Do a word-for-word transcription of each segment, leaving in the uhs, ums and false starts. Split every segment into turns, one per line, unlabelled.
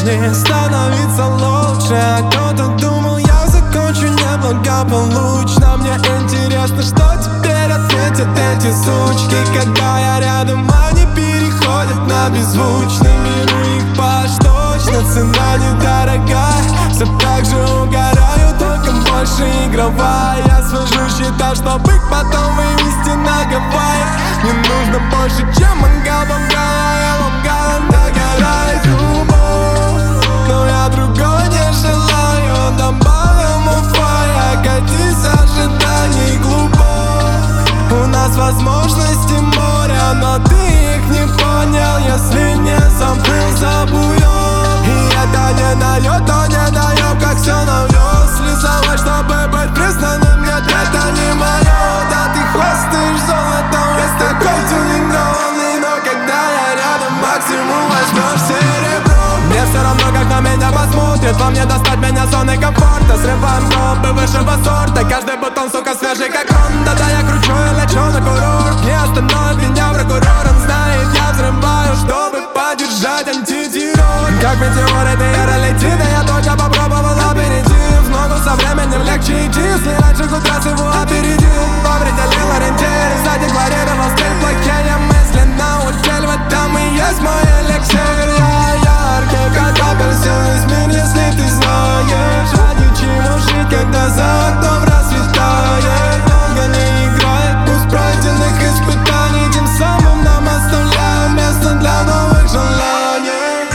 жизни становиться лучше. А кто-то думал, я закончу неблагополучно. Мне интересно, что теперь ответят эти сучки, когда я рядом, они переходят на беззвучный. Мир у них паш точно, цена недорогая. Все так же угораю, только больше игровая. Я свожу счета, чтобы их потом вывести на Гавайи. Не нужно больше, чем мангал, бангала. Я мангала, догорает любовь, но я другого не желаю. Добавим уфа, катись ожиданий глубоко. У нас возможности моря, но ты их не понял. Если не заплыл, забуем. И это не дает, то не дает, как все навез. Слезовать, чтобы быть признанным, нет, это не мое. Да ты хвастаешь золотом, весь такой тюнингованный. Но когда я рядом, максимум возьмешь серебро. Мне все равно, как на меня посмотрят. Вам не достать меня зоны комфорта. Срываем губы высшего сорта. Каждый бутон, сука, свежий, как Honda. Да я кручу и лечу на курорт. Не остановит меня прокурор. Он знает, я взрываю, чтобы поддержать антитеррор. Как метеор, это эра летит, а я только попробовал аперитив. Ногу со временем легче идти, если раньше хоть раз его опередил. Определил ориентир, задекларировал стиль плохие мысли. На утель, в этом и есть мой эликсир. Я яркий, как апельсин, весь мир, если ты знаешь. Ради чего жить, когда за окном расцветает. Долго не играет, пусть пройденных испытаний. Тем самым нам оставляем место для новых желаний.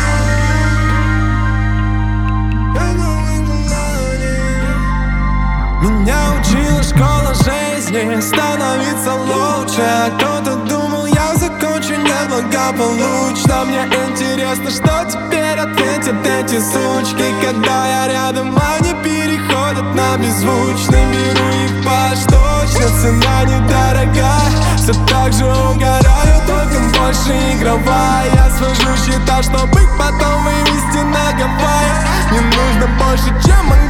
Меня учила школа жизни становиться лучше. А кто-то думал, я закончу неблагополучно. Мне интересно, что теперь ответят эти сучки, когда я рядом, они переходят на беззвучный. Мир у них паш точно, цена недорогая. Все так же угораю, только больше игровая. Я свожу счета, чтобы их потом вывести на Гавайи. Не нужно больше, чем мангал.